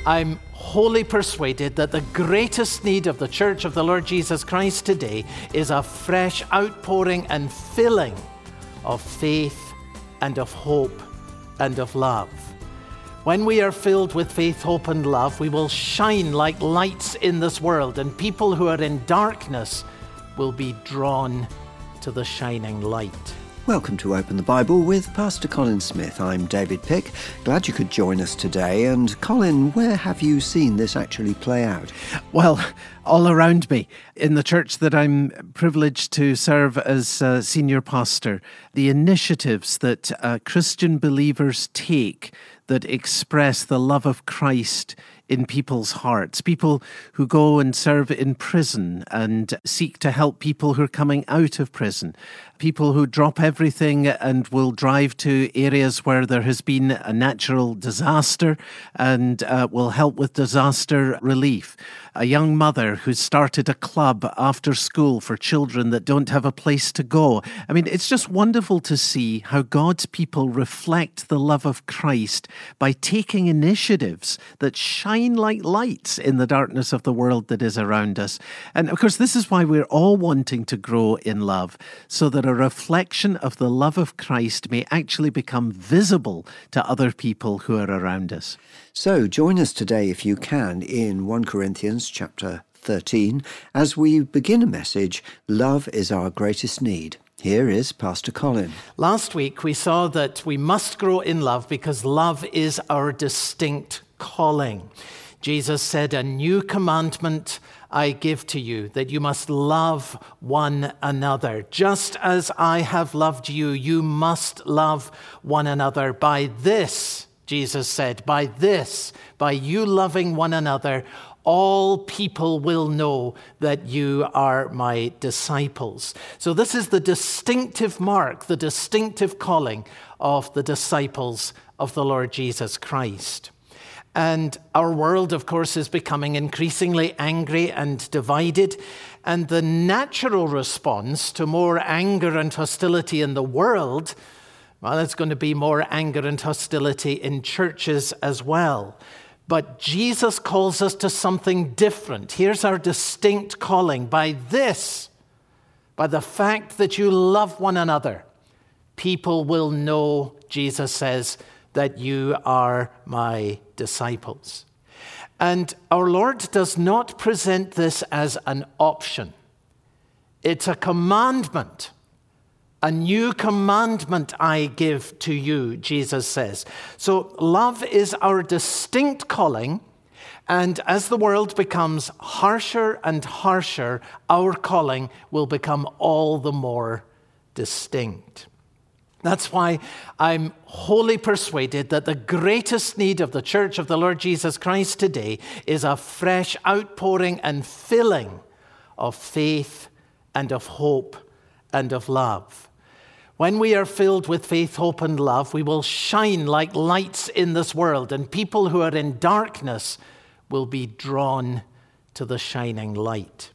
I'm wholly persuaded that the greatest need of the Church of the Lord Jesus Christ today is a fresh outpouring and filling of faith and of hope and of love. When we are filled with faith, hope, and love, we will shine like lights in this world, and people who are in darkness will be drawn to the shining light. Welcome to Open the Bible with Pastor Colin Smith. I'm David Pick. Glad you could join us today. And Colin, where have you seen this actually play out? Well, all around me. In the church that I'm privileged to serve as senior pastor, the initiatives that Christian believers take that express the love of Christ in people's hearts. People who go and serve in prison and seek to help people who are coming out of prison. People who drop everything and will drive to areas where there has been a natural disaster and will help with disaster relief. A young mother who started a club after school for children that don't have a place to go. I mean, it's just wonderful to see how God's people reflect the love of Christ by taking initiatives that shine like lights in the darkness of the world that is around us. And of course, this is why we're all wanting to grow in love, so that a reflection of the love of Christ may actually become visible to other people who are around us. So join us today, if you can, in 1 Corinthians chapter 13, as we begin a message, Love is Our Greatest Need. Here is Pastor Colin. Last week, we saw that we must grow in love because love is our distinct calling. Jesus said, "A new commandment I give to you, that you must love one another. Just as I have loved you, you must love one another. By this," Jesus said, by you loving one another, all people will know that you are my disciples. So this is the distinctive mark, the distinctive calling of the disciples of the Lord Jesus Christ. And our world, of course, is becoming increasingly angry and divided. And the natural response to more anger and hostility in the world, well, it's going to be more anger and hostility in churches as well. But Jesus calls us to something different. Here's our distinct calling. By the fact that you love one another, people will know, Jesus says, that you are my disciples. And our Lord does not present this as an option. It's a commandment. A new commandment I give to you, Jesus says. So love is our distinct calling, and as the world becomes harsher and harsher, our calling will become all the more distinct. That's why I'm wholly persuaded that the greatest need of the Church of the Lord Jesus Christ today is a fresh outpouring and filling of faith and of hope and of love. When we are filled with faith, hope, and love, we will shine like lights in this world, and people who are in darkness will be drawn to the shining light.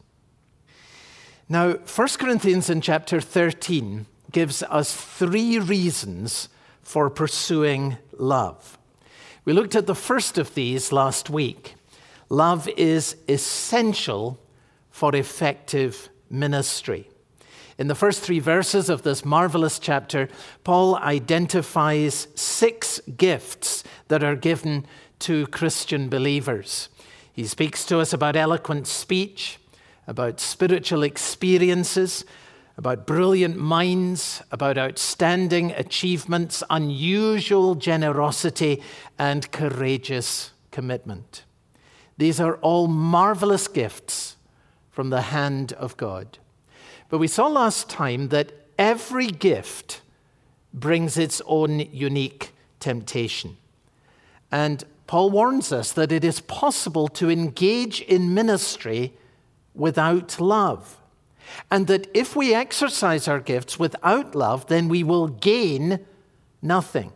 Now, 1 Corinthians in chapter 13 gives us 3 reasons for pursuing love. We looked at the first of these last week. Love is essential for effective ministry. In the first 3 verses of this marvelous chapter, Paul identifies 6 gifts that are given to Christian believers. He speaks to us about eloquent speech, about spiritual experiences, about brilliant minds, about outstanding achievements, unusual generosity, and courageous commitment. These are all marvelous gifts from the hand of God. But we saw last time that every gift brings its own unique temptation. And Paul warns us that it is possible to engage in ministry without love. And that if we exercise our gifts without love, then we will gain nothing.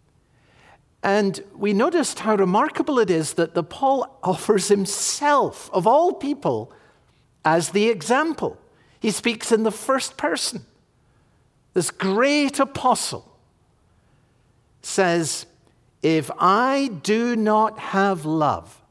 And we noticed how remarkable it is that Paul offers himself, of all people, as the example. He speaks in the first person. This great apostle says, "If I do not have love,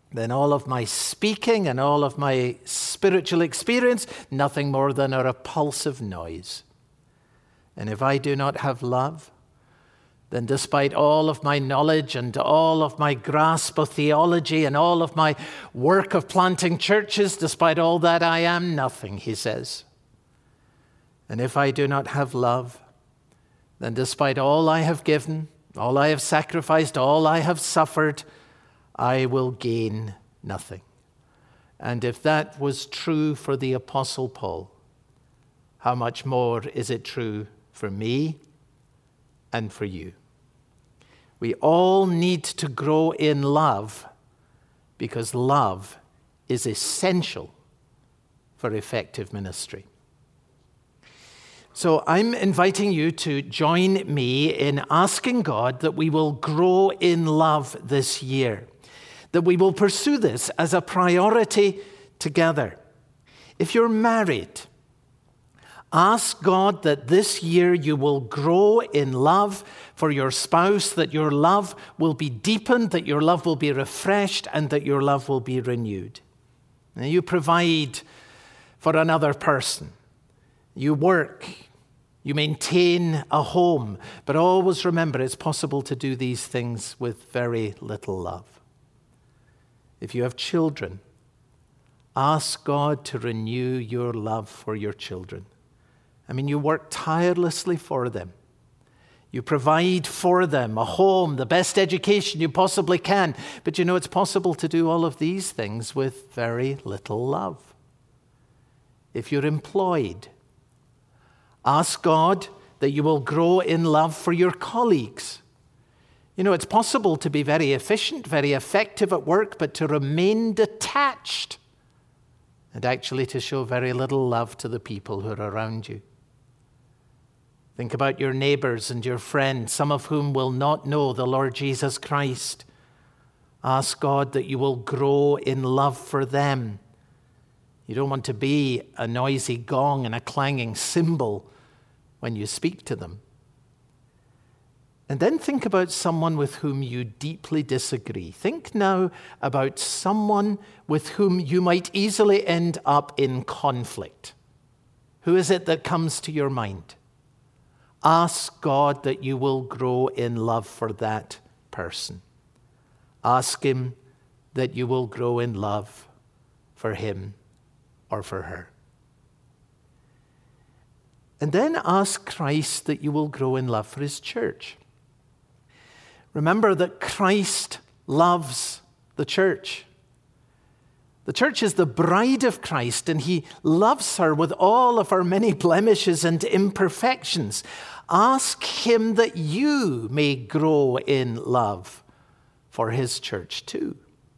then all of my speaking and all of my spiritual experience, nothing more than a repulsive noise. And if I do not have love, then despite all of my knowledge and all of my grasp of theology and all of my work of planting churches, despite all that, I am nothing, he says. And if I do not have love, then despite all I have given, all I have sacrificed, all I have suffered, I will gain nothing. And if that was true for the Apostle Paul, how much more is it true for me and for you? We all need to grow in love because love is essential for effective ministry. So I'm inviting you to join me in asking God that we will grow in love this year, that we will pursue this as a priority together. If you're married, ask God that this year you will grow in love for your spouse, that your love will be deepened, that your love will be refreshed, and that your love will be renewed. Now, you provide for another person. You work. You maintain a home. But always remember, it's possible to do these things with very little love. If you have children, ask God to renew your love for your children. I mean, you work tirelessly for them. You provide for them a home, the best education you possibly can. But you know, it's possible to do all of these things with very little love. If you're employed, ask God that you will grow in love for your colleagues. You know, it's possible to be very efficient, very effective at work, but to remain detached and actually to show very little love to the people who are around you. Think about your neighbors and your friends, some of whom will not know the Lord Jesus Christ. Ask God that you will grow in love for them. You don't want to be a noisy gong and a clanging cymbal when you speak to them. And then think about someone with whom you deeply disagree. Think now about someone with whom you might easily end up in conflict. Who is it that comes to your mind? Ask God that you will grow in love for that person. Ask Him that you will grow in love for him or for her. And then ask Christ that you will grow in love for His church. Remember that Christ loves the church. The church is the bride of Christ, and He loves her with all of her many blemishes and imperfections. Ask Him that you may grow in love for His church too.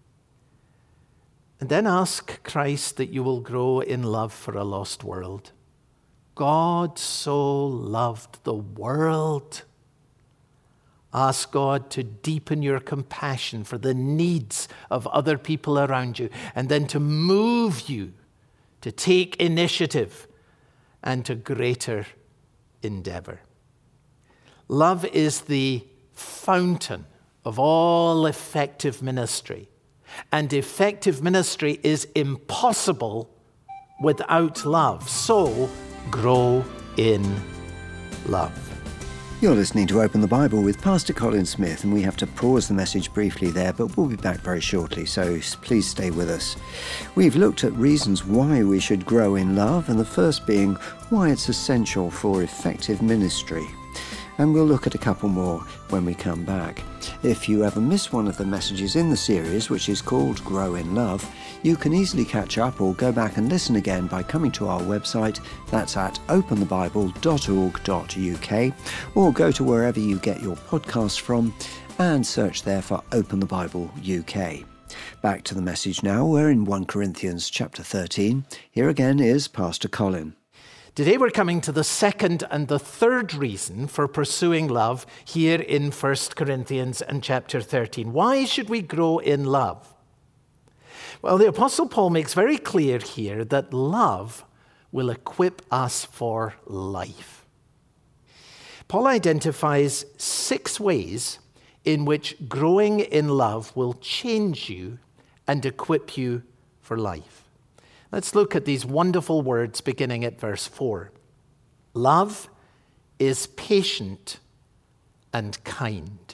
And then ask Christ that you will grow in love for a lost world. God so loved the world. Ask God to deepen your compassion for the needs of other people around you, and then to move you to take initiative and to greater endeavor. Love is the fountain of all effective ministry, and effective ministry is impossible without love. So, grow in love. You're listening to Open the Bible with Pastor Colin Smith, and we have to pause the message briefly there, but we'll be back very shortly, so please stay with us. We've looked at reasons why we should grow in love, and the first being why it's essential for effective ministry. And we'll look at a couple more when we come back. If you ever miss one of the messages in the series, which is called Grow in Love, you can easily catch up or go back and listen again by coming to our website. That's at openthebible.org.uk, or go to wherever you get your podcasts from and search there for Open the Bible UK. Back to the message now. We're in 1 Corinthians chapter 13. Here again is Pastor Colin. Today we're coming to the second and the third reason for pursuing love here in 1 Corinthians and chapter 13. Why should we grow in love? Well, the Apostle Paul makes very clear here that love will equip us for life. Paul identifies 6 ways in which growing in love will change you and equip you for life. Let's look at these wonderful words beginning at verse 4. Love is patient and kind.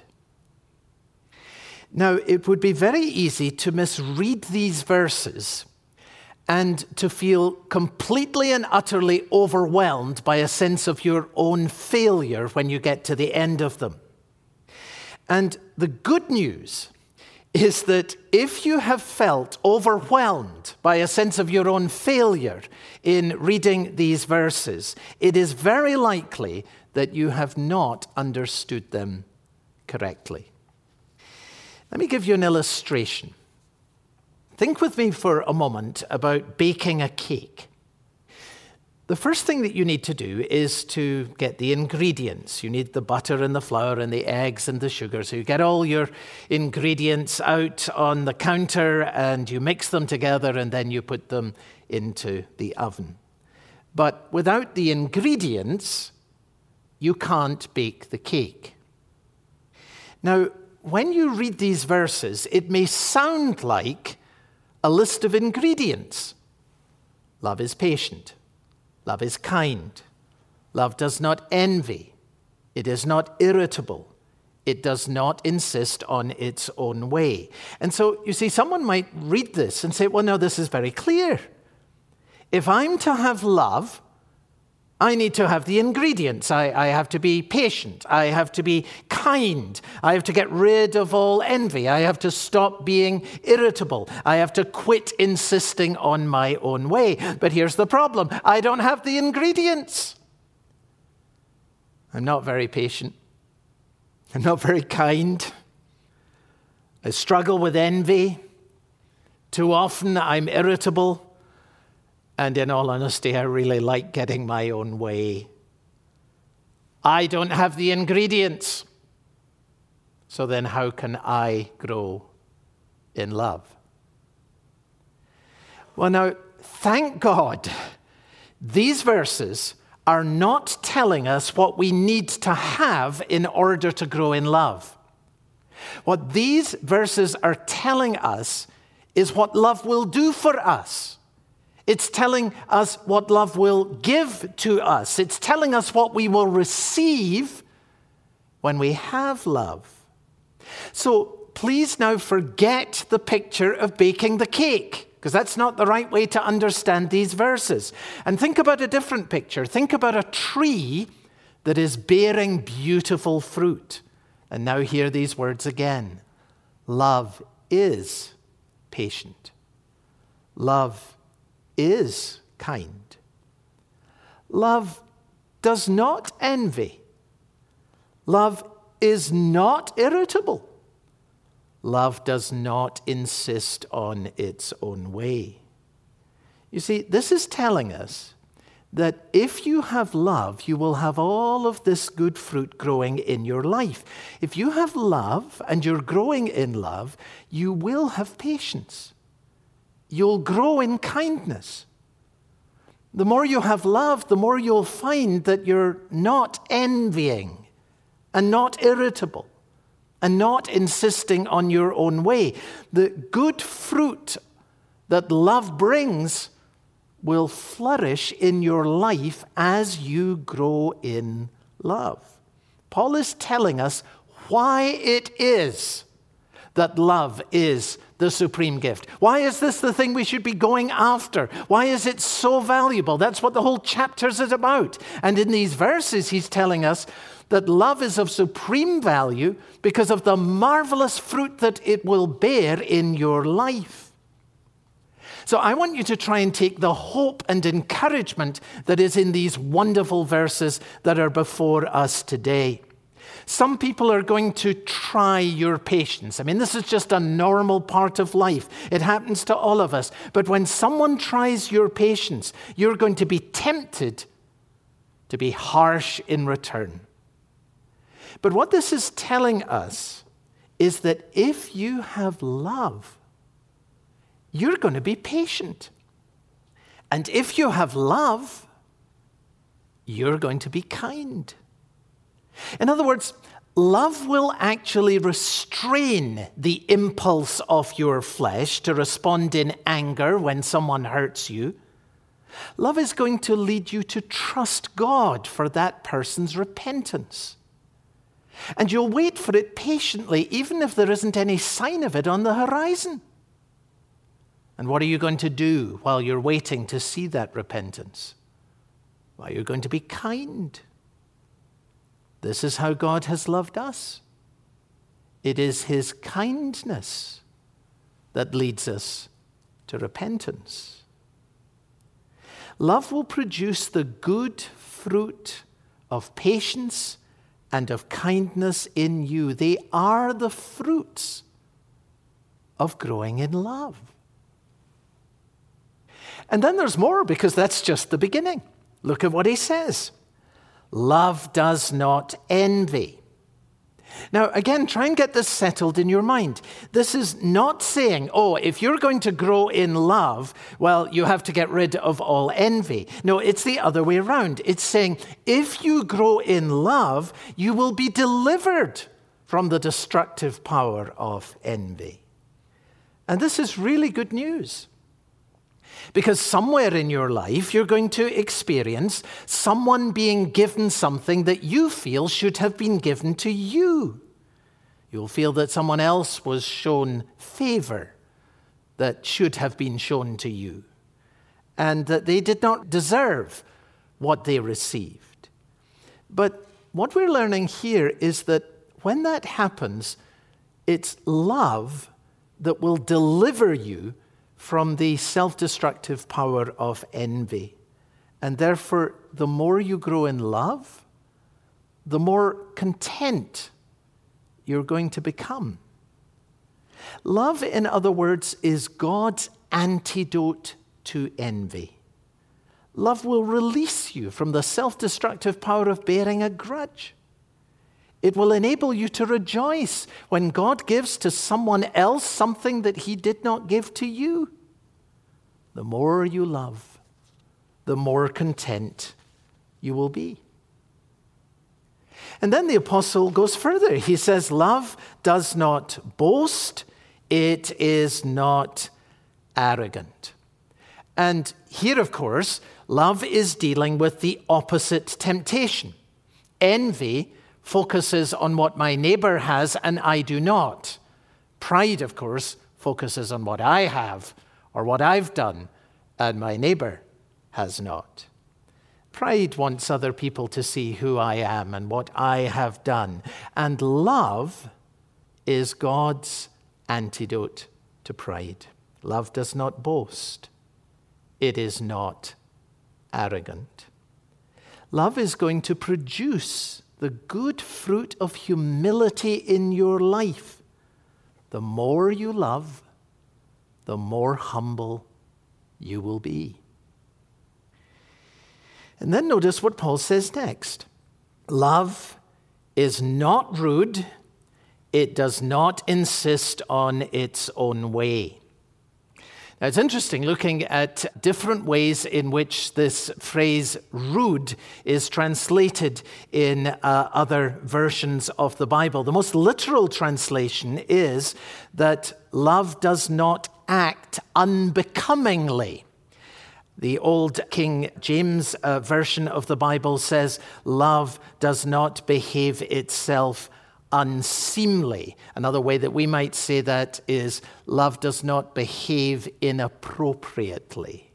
Now, it would be very easy to misread these verses and to feel completely and utterly overwhelmed by a sense of your own failure when you get to the end of them. And the good news is that if you have felt overwhelmed by a sense of your own failure in reading these verses, it is very likely that you have not understood them correctly. Let me give you an illustration. Think with me for a moment about baking a cake. The first thing that you need to do is to get the ingredients. You need the butter and the flour and the eggs and the sugar. So you get all your ingredients out on the counter and you mix them together and then you put them into the oven. But without the ingredients, you can't bake the cake. Now, when you read these verses, it may sound like a list of ingredients. Love is patient. Love is kind. Love does not envy. It is not irritable. It does not insist on its own way. And so, you see, someone might read this and say, well, no, this is very clear. If I'm to have love, I need to have the ingredients. I have to be patient. I have to be kind. I have to get rid of all envy. I have to stop being irritable. I have to quit insisting on my own way. But here's the problem. I don't have the ingredients. I'm not very patient. I'm not very kind. I struggle with envy. Too often I'm irritable. And in all honesty, I really like getting my own way. I don't have the ingredients. So then how can I grow in love? Well, now, thank God, these verses are not telling us what we need to have in order to grow in love. What these verses are telling us is what love will do for us. It's telling us what love will give to us. It's telling us what we will receive when we have love. So please now forget the picture of baking the cake, because that's not the right way to understand these verses. And think about a different picture. Think about a tree that is bearing beautiful fruit. And now hear these words again. Love is patient. Love is kind. Love does not envy. Love is not irritable. Love does not insist on its own way. You see, this is telling us that if you have love, you will have all of this good fruit growing in your life. If you have love and you're growing in love, you will have patience. You'll grow in kindness. The more you have love, the more you'll find that you're not envying and not irritable and not insisting on your own way. The good fruit that love brings will flourish in your life as you grow in love. Paul is telling us why it is that love is the supreme gift. Why is this the thing we should be going after? Why is it so valuable? That's what the whole chapter is about. And in these verses, he's telling us that love is of supreme value because of the marvelous fruit that it will bear in your life. So I want you to try and take the hope and encouragement that is in these wonderful verses that are before us today. Some people are going to try your patience. I mean, this is just a normal part of life. It happens to all of us. But when someone tries your patience, you're going to be tempted to be harsh in return. But what this is telling us is that if you have love, you're going to be patient. And if you have love, you're going to be kind. In other words, love will actually restrain the impulse of your flesh to respond in anger when someone hurts you. Love is going to lead you to trust God for that person's repentance. And you'll wait for it patiently, even if there isn't any sign of it on the horizon. And what are you going to do while you're waiting to see that repentance? Well, you're going to be kind. This is how God has loved us. It is his kindness that leads us to repentance. Love will produce the good fruit of patience and of kindness in you. They are the fruits of growing in love. And then there's more, because that's just the beginning. Look at what he says. Love does not envy. Now, again, try and get this settled in your mind. This is not saying, if you're going to grow in love, well, you have to get rid of all envy. No, it's the other way around. It's saying, if you grow in love, you will be delivered from the destructive power of envy. And this is really good news. Because somewhere in your life, you're going to experience someone being given something that you feel should have been given to you. You'll feel that someone else was shown favor that should have been shown to you, and that they did not deserve what they received. But what we're learning here is that when that happens, it's love that will deliver you from the self-destructive power of envy. And therefore, the more you grow in love, the more content you're going to become. Love, in other words, is God's antidote to envy. Love will release you from the self-destructive power of bearing a grudge. It will enable you to rejoice when God gives to someone else something that he did not give to you. The more you love, the more content you will be. And then the apostle goes further. He says, love does not boast. It is not arrogant. And here, of course, love is dealing with the opposite temptation. Envy focuses on what my neighbor has and I do not. Pride, of course, focuses on what I have or what I've done and my neighbor has not. Pride wants other people to see who I am and what I have done. And love is God's antidote to pride. Love does not boast. It is not arrogant. Love is going to produce the good fruit of humility in your life. The more you love, the more humble you will be. And then notice what Paul says next. Love is not rude. It does not insist on its own way. Now, it's interesting looking at different ways in which this phrase rude is translated in other versions of the Bible. The most literal translation is that love does not act unbecomingly. The old King James version of the Bible says, love does not behave itself unseemly. Another way that we might say that is, love does not behave inappropriately.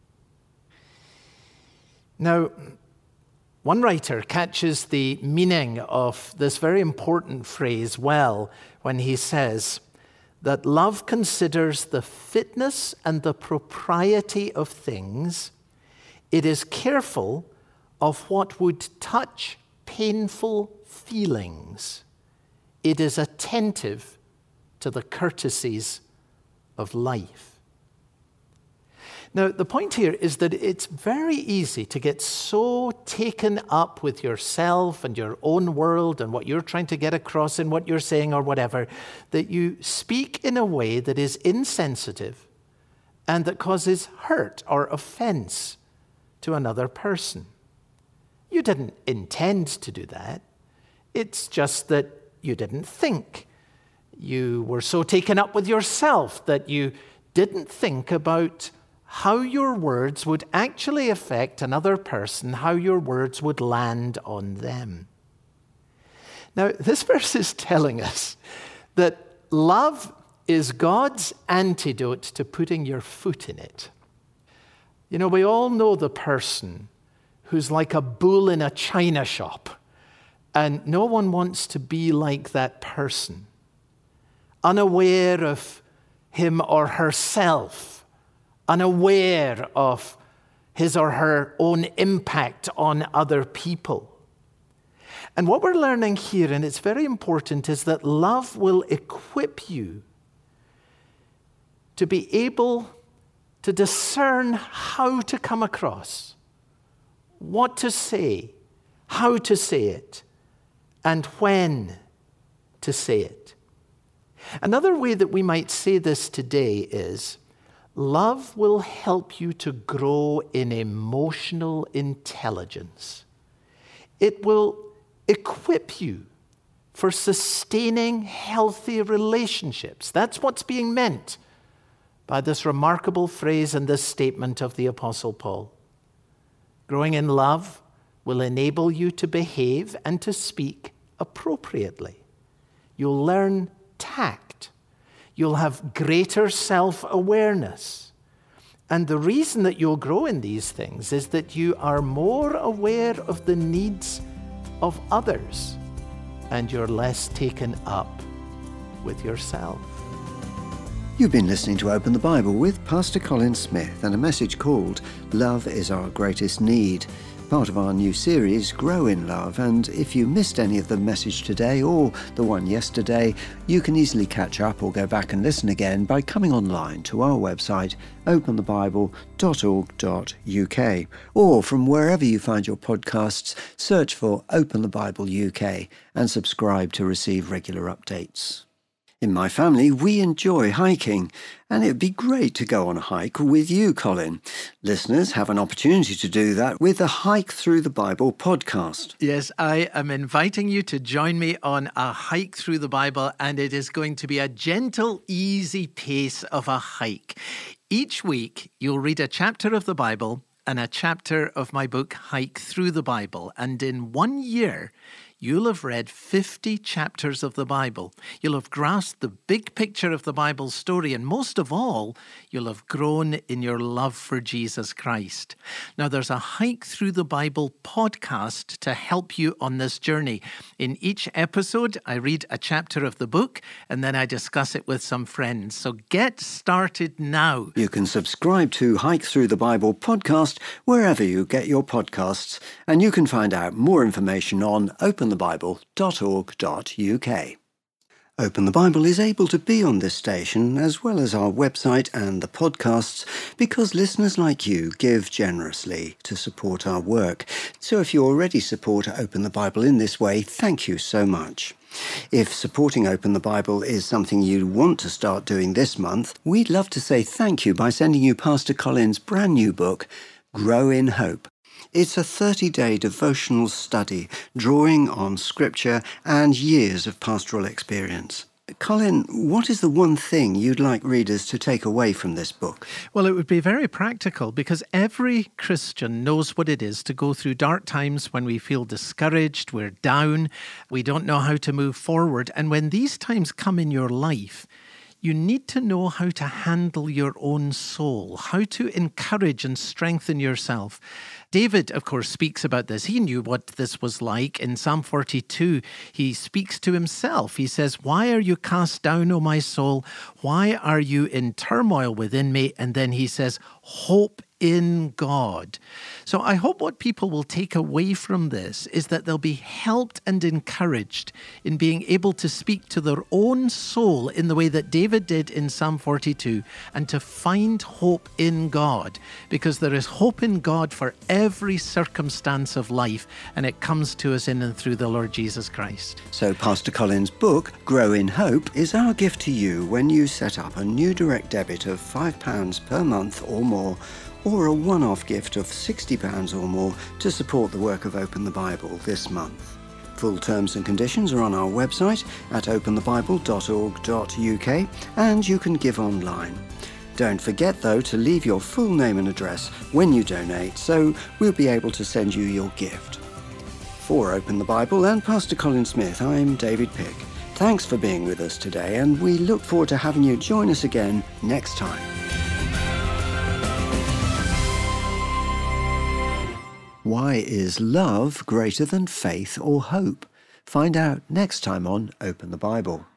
Now, one writer catches the meaning of this very important phrase well when he says that love considers the fitness and the propriety of things. It is careful of what would touch painful feelings. It is attentive to the courtesies of life. Now, the point here is that it's very easy to get so taken up with yourself and your own world and what you're trying to get across in what you're saying or whatever, that you speak in a way that is insensitive and that causes hurt or offense to another person. You didn't intend to do that. It's just that you didn't think. You were so taken up with yourself that you didn't think about how your words would actually affect another person, how your words would land on them. Now, this verse is telling us that love is God's antidote to putting your foot in it. You know, we all know the person who's like a bull in a china shop, and no one wants to be like that person, unaware of him or herself, unaware of his or her own impact on other people. And what we're learning here, and it's very important, is that love will equip you to be able to discern how to come across, what to say, how to say it, and when to say it. Another way that we might say this today is, love will help you to grow in emotional intelligence. It will equip you for sustaining healthy relationships. That's what's being meant by this remarkable phrase and this statement of the Apostle Paul. Growing in love will enable you to behave and to speak appropriately. You'll learn tact. You'll have greater self-awareness. And the reason that you'll grow in these things is that you are more aware of the needs of others, and you're less taken up with yourself. You've been listening to Open the Bible with Pastor Colin Smith and a message called Love is Our Greatest Need, part of our new series, Grow in Love. And if you missed any of the message today or the one yesterday, you can easily catch up or go back and listen again by coming online to our website, openthebible.org.uk, or from wherever you find your podcasts, search for Open the Bible UK and subscribe to receive regular updates. In my family, we enjoy hiking, and it would be great to go on a hike with you, Colin. Listeners have an opportunity to do that with the Hike Through the Bible podcast. Yes, I am inviting you to join me on a hike through the Bible, and it is going to be a gentle, easy pace of a hike. Each week, you'll read a chapter of the Bible and a chapter of my book, Hike Through the Bible, and in 1 year, you'll have read 50 chapters of the Bible. You'll have grasped the big picture of the Bible's story, and most of all, you'll have grown in your love for Jesus Christ. Now, there's a Hike Through the Bible podcast to help you on this journey. In each episode, I read a chapter of the book, and then I discuss it with some friends. So get started now. You can subscribe to Hike Through the Bible podcast wherever you get your podcasts, and you can find out more information on openthebible.org.uk. Open the Bible is able to be on this station as well as our website and the podcasts because listeners like you give generously to support our work. So if you already support Open the Bible in this way, thank you so much. If supporting Open the Bible is something you want to start doing this month, we'd love to say thank you by sending you Pastor Colin's brand new book, Grow in Hope. It's a 30-day devotional study drawing on scripture and years of pastoral experience. Colin, what is the one thing you'd like readers to take away from this book? Well, it would be very practical because every Christian knows what it is to go through dark times when we feel discouraged, we're down, we don't know how to move forward. And when these times come in your life, you need to know how to handle your own soul, how to encourage and strengthen yourself. David, of course, speaks about this. He knew what this was like. In Psalm 42, he speaks to himself. He says, "Why are you cast down, O my soul? Why are you in turmoil within me?" And then he says, "Hope in God." So I hope what people will take away from this is that they'll be helped and encouraged in being able to speak to their own soul in the way that David did in Psalm 42 and to find hope in God, because there is hope in God for every circumstance of life, and it comes to us in and through the Lord Jesus Christ. So Pastor Colin's book, Grow in Hope, is our gift to you when you set up a new direct debit of £5 per month or more, or a one-off gift of £60 or more to support the work of Open the Bible this month. Full terms and conditions are on our website at openthebible.org.uk, and you can give online. Don't forget, though, to leave your full name and address when you donate, so we'll be able to send you your gift. For Open the Bible and Pastor Colin Smith, I'm David Pick. Thanks for being with us today, and we look forward to having you join us again next time. Why is love greater than faith or hope? Find out next time on Open the Bible.